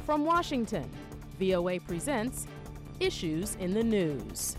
From Washington, VOA presents Issues in the News.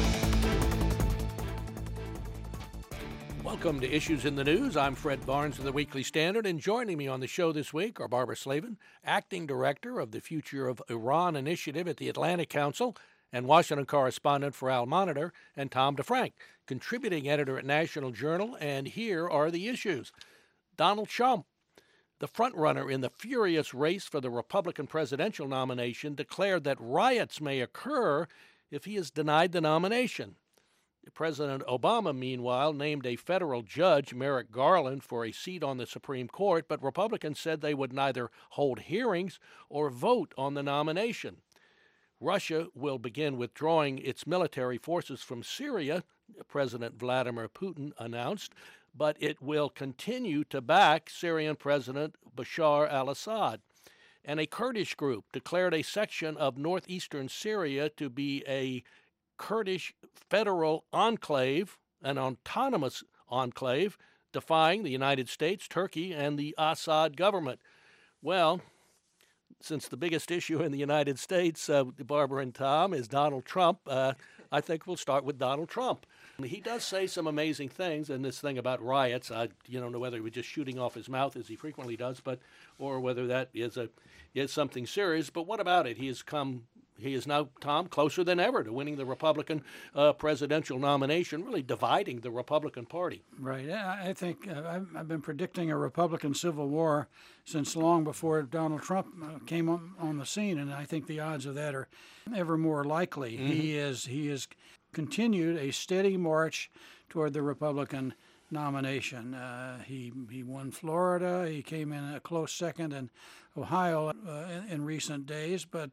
Welcome to Issues in the News. I'm Fred Barnes of the Weekly Standard, and joining me on the show this week are Barbara Slavin, Acting Director of the Future of Iran Initiative at the Atlantic Council and Washington correspondent for Al Monitor, and Tom DeFrank, contributing editor at National Journal. And here are the issues. Donald Trump, the frontrunner in the furious race for the Republican presidential nomination, declared that riots may occur if he is denied the nomination. President Obama, meanwhile, named a federal judge, Merrick Garland, for a seat on the Supreme Court, but Republicans said they would neither hold hearings or vote on the nomination. Russia will begin withdrawing its military forces from Syria, President Vladimir Putin announced, but it will continue to back Syrian President Bashar al-Assad. And a Kurdish group declared a section of northeastern Syria to be a Kurdish federal enclave, an autonomous enclave, defying the United States, Turkey, and the Assad government. Well, since the biggest issue in the United States, Barbara and Tom, is Donald Trump, I think we'll start with Donald Trump. He does say some amazing things, and this thing about riots, I don't know whether he was just shooting off his mouth, as he frequently does, or whether that is something serious. But what about it? He is now, Tom, closer than ever to winning the Republican presidential nomination, really dividing the Republican Party. Right. I think I've been predicting a Republican civil war since long before Donald Trump came on the scene, and I think the odds of that are ever more likely. Mm-hmm. He has continued a steady march toward the Republican nomination. He won Florida. He came in a close second in Ohio in recent days, but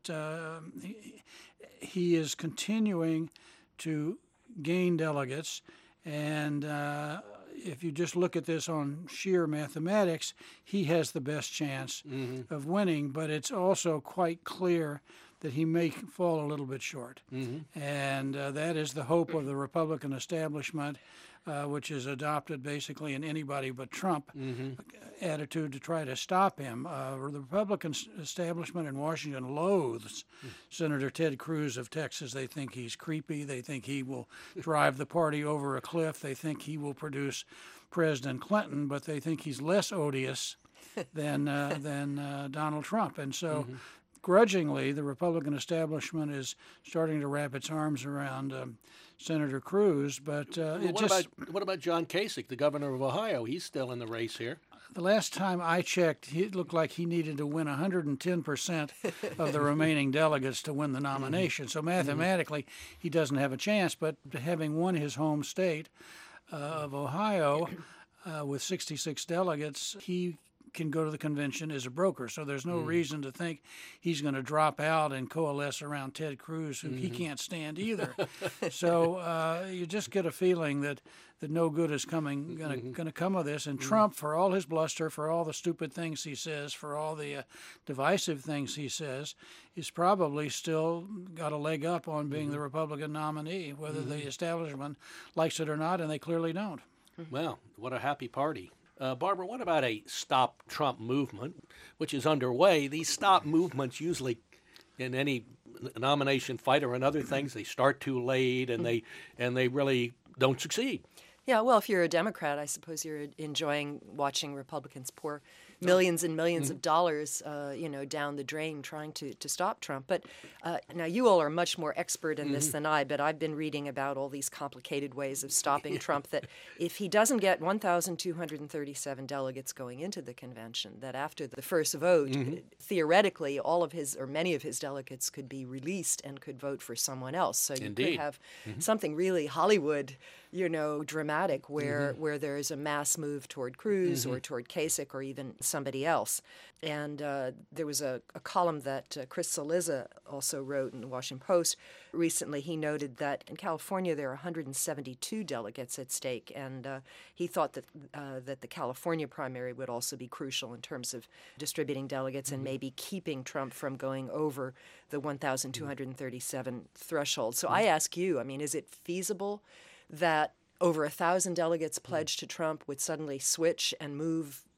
he is continuing to gain delegates. And if you just look at this on sheer mathematics, he has the best chance of winning, but it's also quite clear that he may fall a little bit short. Mm-hmm. And that is the hope of the Republican establishment, which is adopted basically in anybody but Trump attitude to try to stop him. The Republican establishment in Washington loathes Senator Ted Cruz of Texas. They think he's creepy. They think he will drive the party over a cliff. They think he will produce President Clinton, but they think he's less odious than Donald Trump. And so grudgingly, the Republican establishment is starting to wrap its arms around Senator Cruz, but what about John Kasich, the governor of Ohio? He's still in the race here. The last time I checked, it looked like he needed to win 110% of the remaining delegates to win the nomination. So mathematically, he doesn't have a chance, but having won his home state of Ohio with 66 delegates, he can go to the convention as a broker. So there's no reason to think he's going to drop out and coalesce around Ted Cruz, who he can't stand either. So you just get a feeling that no good is going to come of this. And Trump, for all his bluster, for all the stupid things he says, for all the divisive things he says, is probably still got a leg up on being the Republican nominee, whether the establishment likes it or not, and they clearly don't. Well, what a happy party. Barbara, what about a Stop Trump movement, which is underway? These stop movements usually, in any nomination fight or in other things, they start too late and they really don't succeed. Yeah, well, if you're a Democrat, I suppose you're enjoying watching Republicans pour millions and millions of dollars, down the drain trying to stop Trump. But now you all are much more expert in this than I, but I've been reading about all these complicated ways of stopping Trump, that if he doesn't get 1,237 delegates going into the convention, that after the first vote, theoretically, all of his or many of his delegates could be released and could vote for someone else. So you could have something really Hollywood, dramatic, where there's a mass move toward Cruz or toward Kasich or even somebody else. And there was a column that Chris Cillizza also wrote in the Washington Post recently. He noted that in California there are 172 delegates at stake, and he thought that the California primary would also be crucial in terms of distributing delegates and maybe keeping Trump from going over the 1,237 threshold. So I ask you, is it feasible that over 1,000 delegates pledged to Trump would suddenly switch and move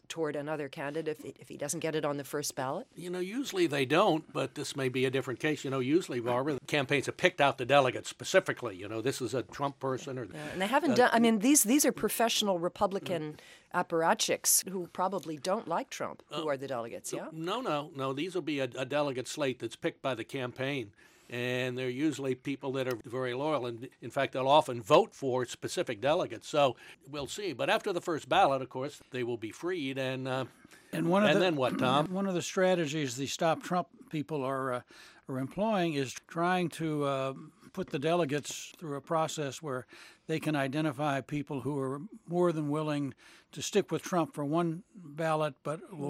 toward another candidate if he doesn't get it on the first ballot? Usually they don't, but this may be a different case. Usually, Barbara, the campaigns have picked out the delegates specifically. This is a Trump person. And they haven't done, I mean, these are professional Republican apparatchiks who probably don't like Trump, who are the delegates, yeah? No. These will be a delegate slate that's picked by the campaign. And they're usually people that are very loyal. And in fact, they'll often vote for specific delegates. So we'll see. But after the first ballot, of course, they will be freed. And then what, Tom? One of the strategies the Stop Trump people are employing is trying to put the delegates through a process where they can identify people who are more than willing to stick with Trump for one ballot, but will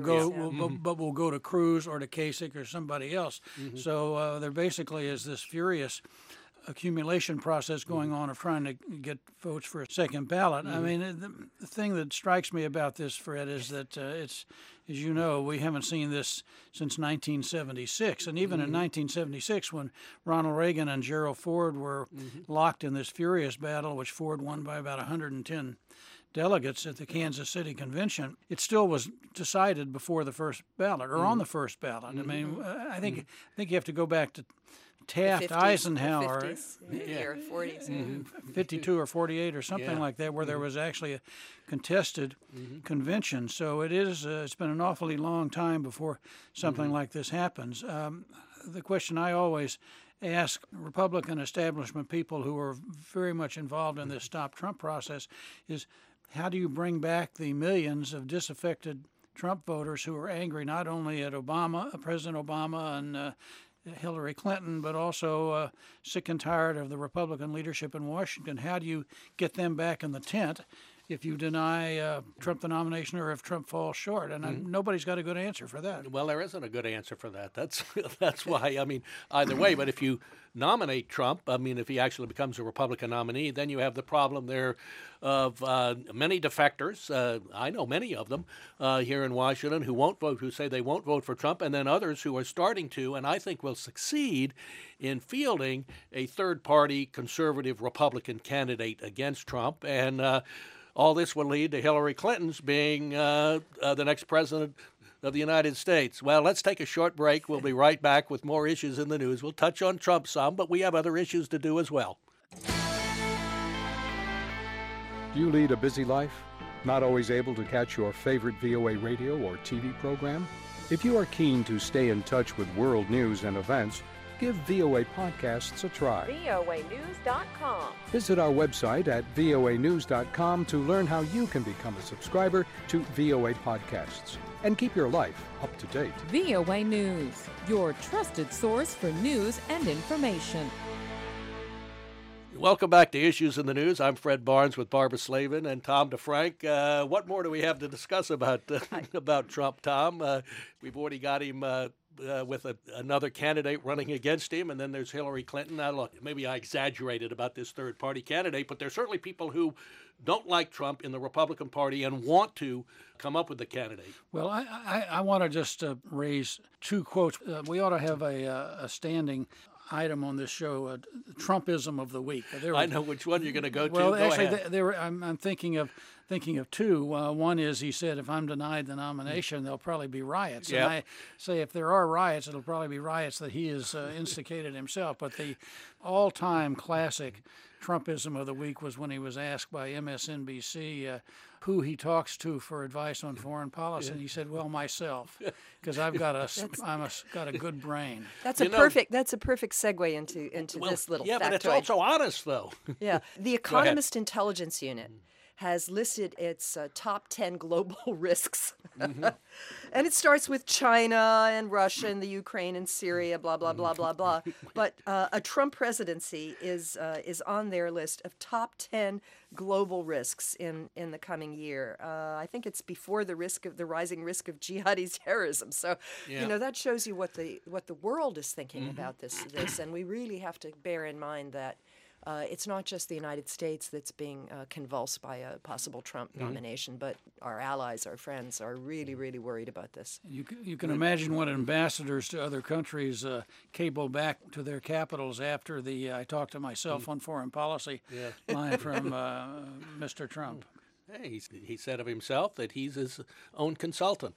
go to Cruz or to Kasich or somebody else. Mm-hmm. So there basically is this furious accumulation process going on of trying to get votes for a second ballot. Mm-hmm. I mean, the thing that strikes me about this, Fred, is that it's, as you know, we haven't seen this since 1976. And even in 1976, when Ronald Reagan and Gerald Ford were locked in this furious battle, which Ford won by about 110 delegates at the Kansas City Convention, it still was decided before the first ballot or on the first ballot. I mean, I think you have to go back to Taft, 50s, Eisenhower, 50s, or 40s, 52 or 48 or something like that, where there was actually a contested convention. So it's been an awfully long time before something like this happens. The question I always ask Republican establishment people who are very much involved in this Stop Trump process is, how do you bring back the millions of disaffected Trump voters who are angry not only at President Obama and Hillary Clinton, but also sick and tired of the Republican leadership in Washington? How do you get them back in the tent if you deny Trump the nomination or if Trump falls short? And nobody's got a good answer for that. Well, there isn't a good answer for that. That's why, I mean, either way, but if you nominate Trump, I mean, if he actually becomes a Republican nominee, then you have the problem there of many defectors. I know many of them here in Washington who say they won't vote for Trump, and then others who are starting to, and I think will succeed in fielding a third-party conservative Republican candidate against Trump. And all this will lead to Hillary Clinton's being the next president of the United States. Well, let's take a short break. We'll be right back with more issues in the news. We'll touch on Trump some, but we have other issues to do as well. Do you lead a busy life? Not always able to catch your favorite VOA radio or TV program? If you are keen to stay in touch with world news and events, give VOA Podcasts a try. voanews.com. Visit our website at voanews.com to learn how you can become a subscriber to VOA Podcasts and keep your life up to date. VOA News, your trusted source for news and information. Welcome back to Issues in the News. I'm Fred Barnes with Barbara Slavin and Tom DeFrank. What more do we have to discuss about Trump, Tom? We've already got him with another candidate running against him, and then there's Hillary Clinton. Now, look, maybe I exaggerated about this third-party candidate, but there's certainly people who don't like Trump in the Republican Party and want to come up with the candidate. Well, I want to just raise two quotes. We ought to have a standing item on this show, Trumpism of the week. I know which one you're going to go to. Well, go actually, ahead. I'm thinking of two. One is, he said, if I'm denied the nomination, there'll probably be riots. Yep. And I say if there are riots, it'll probably be riots that he has instigated himself. But the all-time classic Trumpism of the week was when he was asked by MSNBC who he talks to for advice on foreign policy, and he said, "Well, myself, because I've got a good brain." That's a perfect segue into this little factoid. But it's also honest, though. Yeah, the Economist Intelligence Unit has listed its top 10 global risks. And it starts with China and Russia and the Ukraine and Syria, blah, blah, blah, blah, blah. But a Trump presidency is on their list of top 10 global risks in the coming year. I think it's before the rising risk of jihadi terrorism. So, that shows you what the world is thinking about this. And we really have to bear in mind that it's not just the United States that's being convulsed by a possible Trump nomination, but our allies, our friends, are really, really worried about this. You can imagine what ambassadors to other countries cable back to their capitals after the I talked to myself on foreign policy line from Mr. Trump. Hey, he said of himself that he's his own consultant.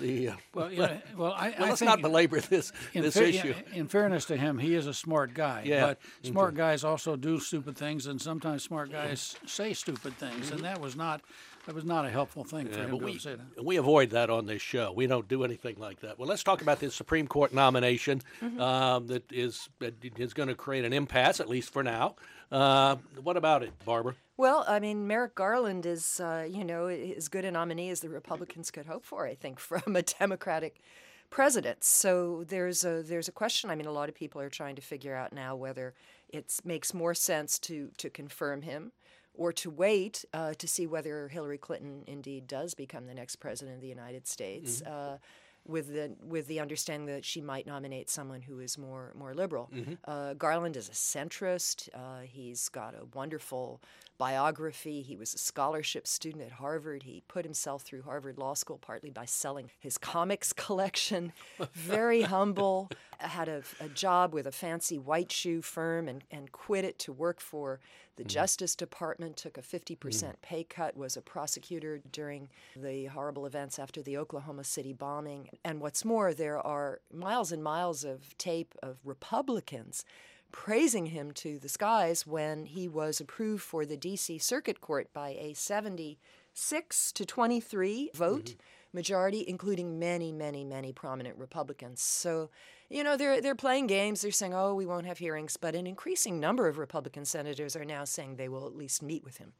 I let's think not belabor this issue. In fairness to him, he is a smart guy. Yeah, but smart guys also do stupid things, and sometimes smart guys say stupid things, and that was not a helpful thing for him to have said. We avoid that on this show. We don't do anything like that. Well, let's talk about this Supreme Court nomination that is going to create an impasse, at least for now. What about it, Barbara? Well, I mean, Merrick Garland is, as good a nominee as the Republicans could hope for, I think, from a Democratic president. So there's a question. I mean, a lot of people are trying to figure out now whether it makes more sense to confirm him or to wait to see whether Hillary Clinton indeed does become the next president of the United States. With the understanding that she might nominate someone who is more liberal. Garland is a centrist. He's got a wonderful biography. He was a scholarship student at Harvard. He put himself through Harvard Law School partly by selling his comics collection. Very humble. Had a job with a fancy white shoe firm and quit it to work for the Justice Department, took a 50% pay cut, was a prosecutor during the horrible events after the Oklahoma City bombing. And what's more, there are miles and miles of tape of Republicans praising him to the skies when he was approved for the D.C. Circuit Court by a 76-23 vote majority, including many, many, many prominent Republicans. So, they're playing games. They're saying, oh, we won't have hearings. But an increasing number of Republican senators are now saying they will at least meet with him.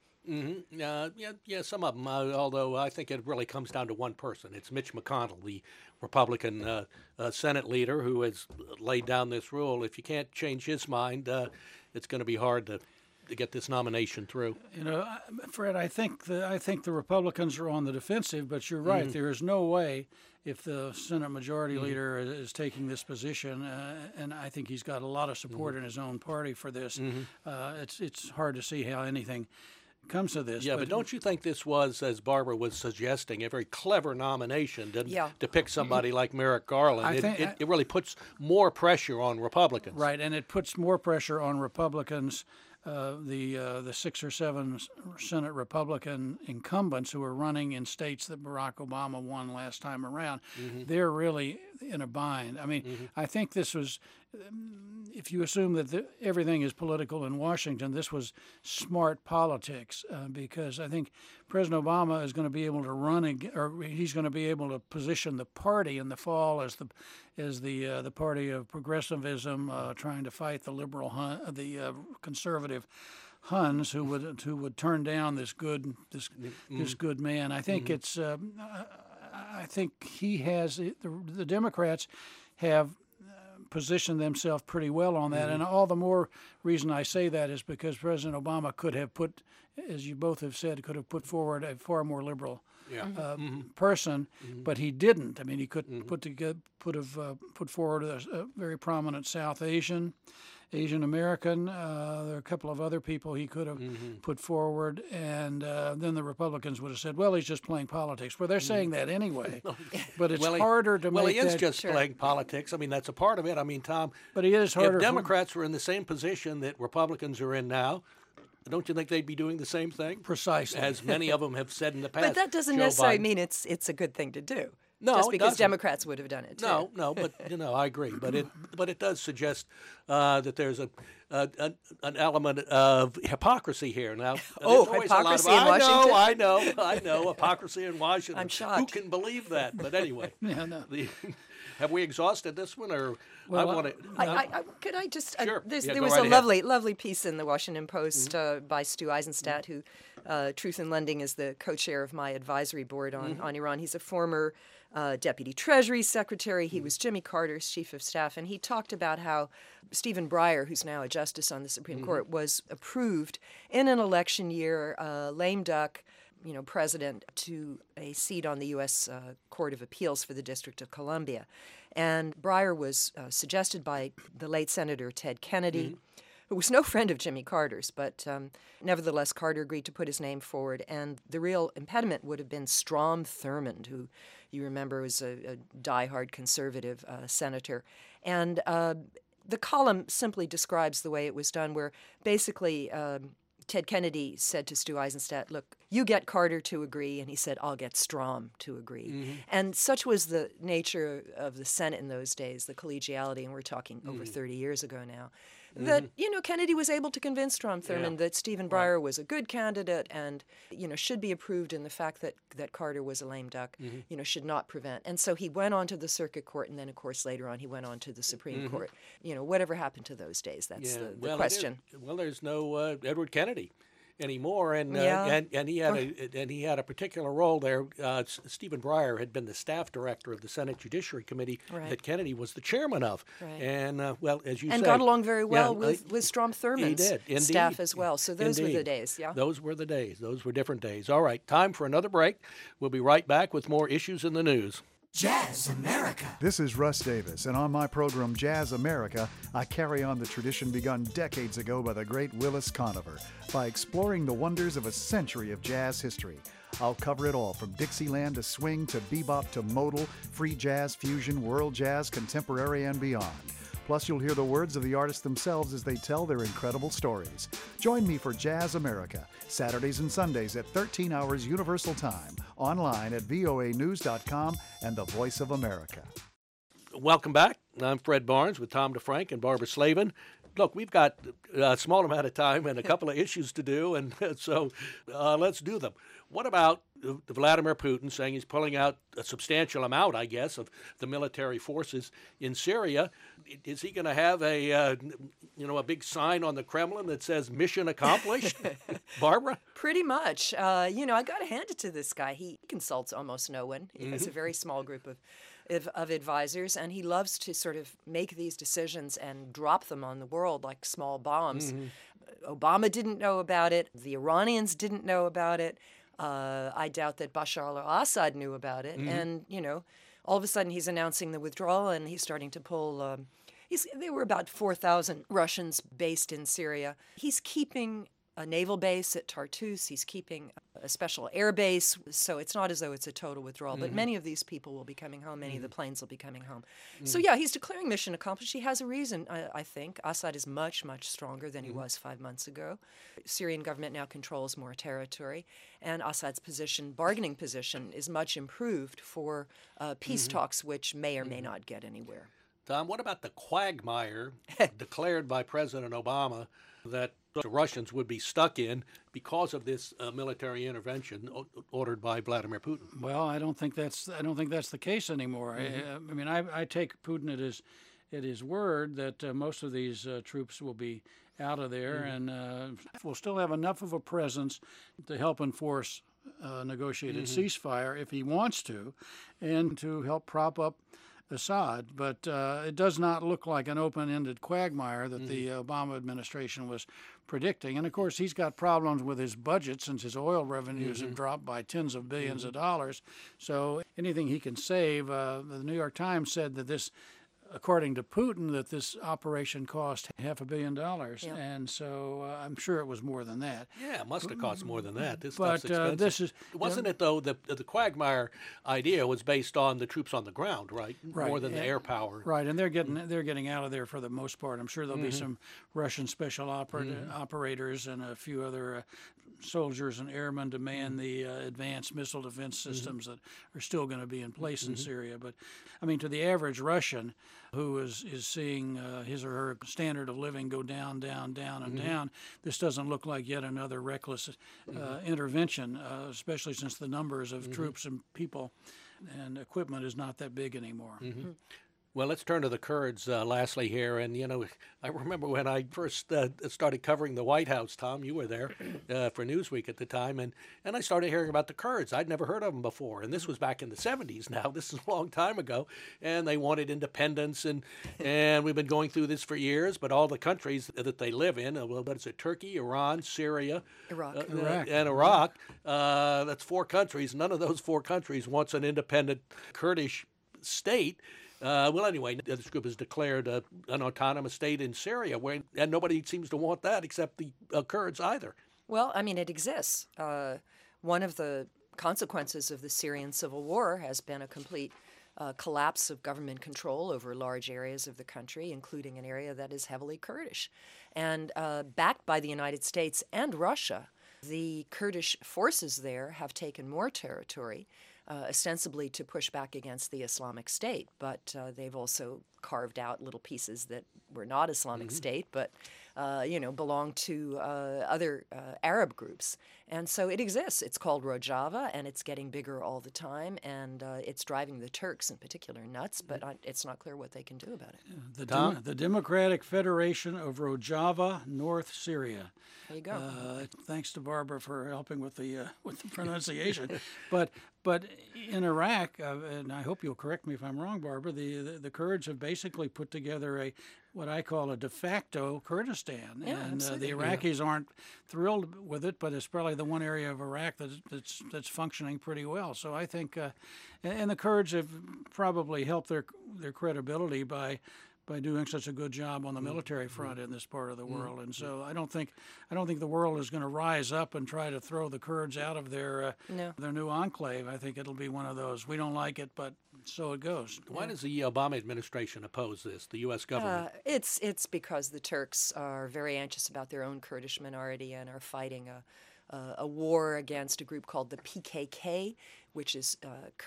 Some of them, although I think it really comes down to one person. It's Mitch McConnell, the Republican Senate leader, who has laid down this rule. If you can't change his mind, it's going to be hard to get this nomination through. Fred, I think the Republicans are on the defensive, but you're right. There is no way, if the Senate Majority Leader is taking this position, and I think he's got a lot of support in his own party for this, it's hard to see how anything comes to this. Yeah, but don't you think this was, as Barbara was suggesting, a very clever nomination to pick somebody like Merrick Garland? It really puts more pressure on Republicans. Right, and it puts more pressure on Republicans. The 6 or 7 Senate Republican incumbents who are running in states that Barack Obama won last time around, they're really in a bind. I mean, I think this was, if you assume that everything is political in Washington, this was smart politics because I think President Obama is going to be able to he's going to be able to position the party in the fall as the party of progressivism, trying to fight the conservative Huns who would turn down this good man. I think it's I think he has the Democrats have positioned themselves pretty well on that, and all the more reason I say that is because President Obama could have put, as you both have said, could have put forward a far more liberal person, but he didn't. I mean, he could put forward a very prominent South Asian American. There are a couple of other people he could have put forward, and then the Republicans would have said, well, he's just playing politics. Well, they're saying that anyway, but it's harder to make that. Well, he is just playing politics. I mean, that's a part of it. I mean, Tom, but he is harder. If Democrats were in the same position that Republicans are in now, don't you think they'd be doing the same thing? Precisely. As many of them have said in the past. But that doesn't necessarily mean it's a good thing to do. No, just because Democrats would have done it too. No, but I agree. But it does suggest that there's an element of hypocrisy here. Now, hypocrisy in Washington. I know, hypocrisy in Washington. I'm shocked. Who can believe that? But anyway, have we exhausted this one, or well, I want to? Could I just? Sure. There was a lovely piece in the Washington Post by Stu Eisenstadt, who Truth in Lending is the co-chair of my advisory board on Iran. He's a former Deputy Treasury Secretary. He was Jimmy Carter's chief of staff, and he talked about how Stephen Breyer, who's now a justice on the Supreme Court, was approved in an election year, lame duck, president, to a seat on the U.S. Court of Appeals for the District of Columbia. And Breyer was suggested by the late Senator Ted Kennedy, who was no friend of Jimmy Carter's, but nevertheless, Carter agreed to put his name forward. And the real impediment would have been Strom Thurmond, who you remember was a diehard conservative senator. And the column simply describes the way it was done, where basically Ted Kennedy said to Stu Eisenstadt, look, you get Carter to agree, and he said, I'll get Strom to agree. And such was the nature of the Senate in those days, the collegiality, and we're talking over 30 years ago now, that, Kennedy was able to convince Strom Thurmond that Stephen Breyer was a good candidate and, should be approved, and the fact that Carter was a lame duck, should not prevent. And so he went on to the Circuit Court, and then, of course, later on he went on to the Supreme Court. Whatever happened to those days, that's the question. There's no Edward Kennedy anymore, and he had a particular role there. Stephen Breyer had been the staff director of the Senate Judiciary Committee that Kennedy was the chairman of, and as you say, got along very well with Strom Thurmond's staff as well. So those were the days. Yeah, those were the days. Those were different days. All right, time for another break. We'll be right back with more issues in the news. Jazz America. This is Russ Davis, and on my program Jazz America, I carry on the tradition begun decades ago by the great Willis Conover by exploring the wonders of a century of jazz history. I'll cover it all from Dixieland to swing to bebop to modal, free jazz, fusion, world jazz, contemporary, and beyond. Plus, you'll hear the words of the artists themselves as they tell their incredible stories. Join me for Jazz America, Saturdays and Sundays at 13 hours Universal Time, online at voanews.com and the Voice of America. Welcome back. I'm Fred Barnes with Tom DeFrank and Barbara Slavin. Look, we've got a small amount of time and a couple of issues to do, and so let's do them. What about Vladimir Putin saying he's pulling out a substantial amount, I guess, of the military forces in Syria? Is he going to have a big sign on the Kremlin that says "Mission Accomplished"? Barbara? Pretty much. I got to hand it to this guy. He consults almost no one. He has a very small group of advisors, and he loves to sort of make these decisions and drop them on the world like small bombs. Obama didn't know about it. The Iranians didn't know about it. I doubt that Bashar al-Assad knew about it. And, all of a sudden he's announcing the withdrawal, and he's starting to pull... there were about 4,000 Russians based in Syria. He's keeping a naval base at Tartus. He's keeping a special air base. So it's not as though it's a total withdrawal, but many of these people will be coming home. Many of the planes will be coming home. So, he's declaring mission accomplished. He has a reason, I think. Assad is much, much stronger than he was 5 months ago. Syrian government now controls more territory, and Assad's bargaining position, is much improved for peace talks, which may or may not get anywhere. Tom, what about the quagmire declared by President Obama that the Russians would be stuck in because of this military intervention ordered by Vladimir Putin? Well, I don't think that's the case anymore. I take Putin at his word that most of these troops will be out of there, and will still have enough of a presence to help enforce negotiated ceasefire if he wants to, and to help prop up Assad, but it does not look like an open-ended quagmire that the Obama administration was predicting. And, of course, he's got problems with his budget since his oil revenues have dropped by tens of billions of dollars. So anything he can save, the New York Times said that this, according to Putin, that this operation cost $500 million. Yep. And so I'm sure it was more than that. Yeah, it must have cost more than that. This but stuff's expensive. This is... Wasn't it, though, the quagmire idea was based on the troops on the ground, right? More than the air power. Right, and they're getting out of there for the most part. I'm sure there'll be some Russian special operators and a few other soldiers and airmen to man the advanced missile defense systems that are still going to be in place in Syria. But, to the average Russian who is seeing his or her standard of living go down, down, down, and down, this doesn't look like yet another reckless intervention, especially since the numbers of troops and people and equipment is not that big anymore. Well, let's turn to the Kurds lastly here. And, I remember when I first started covering the White House, Tom, you were there for Newsweek at the time, and I started hearing about the Kurds. I'd never heard of them before, and this was back in the 70s now. This is a long time ago, and they wanted independence, and we've been going through this for years, but all the countries that they live in, what is it, Turkey, Iran, Syria, Iraq. And Iraq, that's 4 countries. None of those 4 countries wants an independent Kurdish state. Anyway, this group has declared an autonomous state in Syria, and nobody seems to want that except the Kurds either. Well, it exists. One of the consequences of the Syrian civil war has been a complete collapse of government control over large areas of the country, including an area that is heavily Kurdish. And backed by the United States and Russia, the Kurdish forces there have taken more territory, ostensibly to push back against the Islamic State, but they've also carved out little pieces that were not Islamic State, but belong to other Arab groups. And so it exists. It's called Rojava, and it's getting bigger all the time, and it's driving the Turks in particular nuts, but it's not clear what they can do about it. The Democratic Federation of Rojava, North Syria. There you go. Thanks to Barbara for helping with the pronunciation. But in Iraq, and I hope you'll correct me if I'm wrong, Barbara, the Kurds have basically put together what I call a de facto Kurdistan, and the Iraqis aren't thrilled with it, but it's probably the one area of Iraq that's functioning pretty well. So I think, and the Kurds have probably helped their credibility by doing such a good job on the military front in this part of the world. And so I don't think the world is going to rise up and try to throw the Kurds out of their new enclave. I think it'll be one of those, we don't like it, but so it goes. Why does the Obama administration oppose this, the U.S. government? It's because the Turks are very anxious about their own Kurdish minority and are fighting a war against a group called the PKK, which is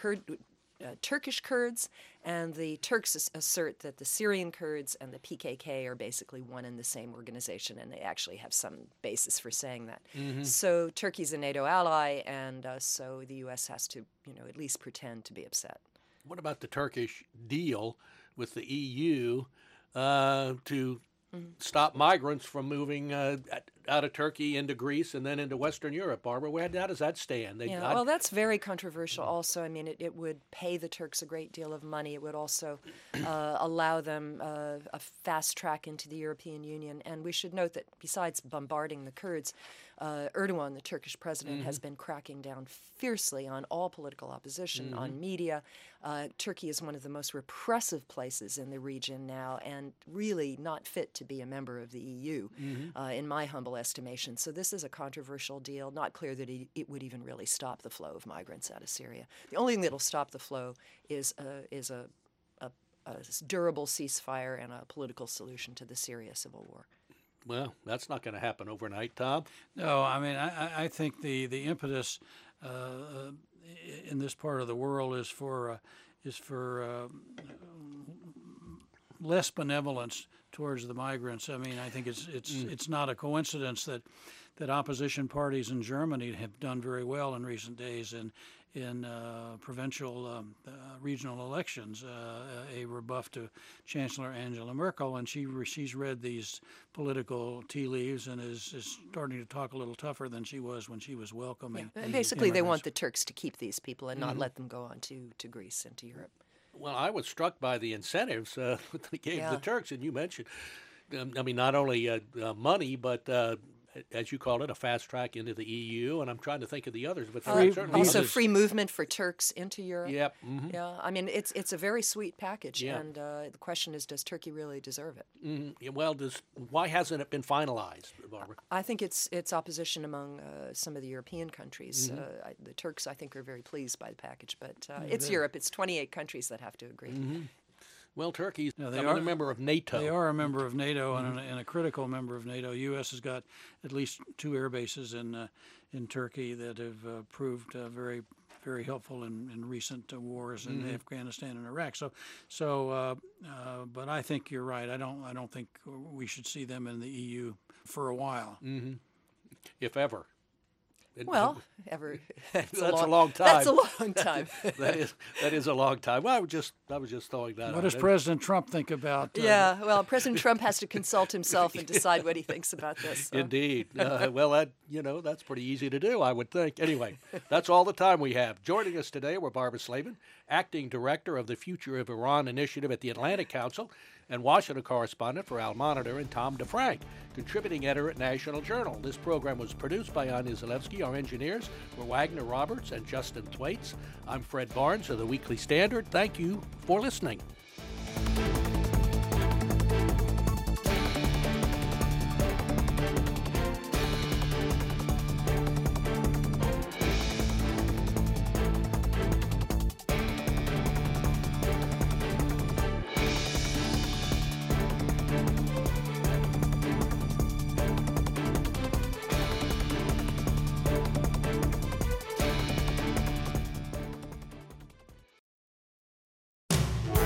Turkish Kurds, and the Turks assert that the Syrian Kurds and the PKK are basically one and the same organization, and they actually have some basis for saying that. So Turkey's a NATO ally, and so the U.S. has to, at least pretend to be upset. What about the Turkish deal with the EU to stop migrants from moving out of Turkey into Greece and then into Western Europe? Barbara, how does that stand? Well, that's very controversial also. I mean, it would pay the Turks a great deal of money. It would also allow them a fast track into the European Union. And we should note that besides bombarding the Kurds, Erdogan, the Turkish president, has been cracking down fiercely on all political opposition, on media. Turkey is one of the most repressive places in the region now, and really not fit to be a member of the EU, in my humble estimation. So this is a controversial deal. Not clear that it would even really stop the flow of migrants out of Syria. The only thing that will stop the flow is a durable ceasefire and a political solution to the Syria civil war. Well, that's not going to happen overnight, Tom. No, I mean, I think the impetus in this part of the world is for less benevolence towards the migrants. I mean, I think it's not a coincidence that opposition parties in Germany have done very well in recent days in provincial regional elections, a rebuff to Chancellor Angela Merkel, and she's read these political tea leaves and is starting to talk a little tougher than she was when she was welcoming. And basically, they want the Turks to keep these people and not let them go on to Greece and to Europe. Well, I was struck by the incentives that they gave the Turks, and you mentioned, I mean, not only money, but as you call it, a fast track into the EU, and I'm trying to think of the others. But also free movement for Turks into Europe. Yep. Yeah, I mean, it's a very sweet package, and the question is, does Turkey really deserve it? Well, why hasn't it been finalized, Barbara? I think it's opposition among some of the European countries. The Turks, I think, are very pleased by the package, but it's Europe. It's 28 countries that have to agree. Well, Turkey's a member of NATO. They are a member of NATO and a critical member of NATO. U.S. has got at least 2 air bases in Turkey that have proved very, very helpful in recent wars in Afghanistan and Iraq. But I think you're right. I don't think we should see them in the EU for a while, if ever. Well, ever. That's a long time. That's a long time. that is a long time. Well, I was just throwing that out. What does President Trump think about? Well, President Trump has to consult himself and decide what he thinks about this. So. Indeed. Well, that's pretty easy to do, I would think. Anyway, that's all the time we have. Joining us today were Barbara Slavin, acting director of the Future of Iran Initiative at the Atlantic Council, and Washington correspondent for Al Monitor, and Tom DeFrank, contributing editor at National Journal. This program was produced by Anya Zalewski. Our engineers were Wagner Roberts and Justin Thwaites. I'm Fred Barnes of the Weekly Standard. Thank you for listening.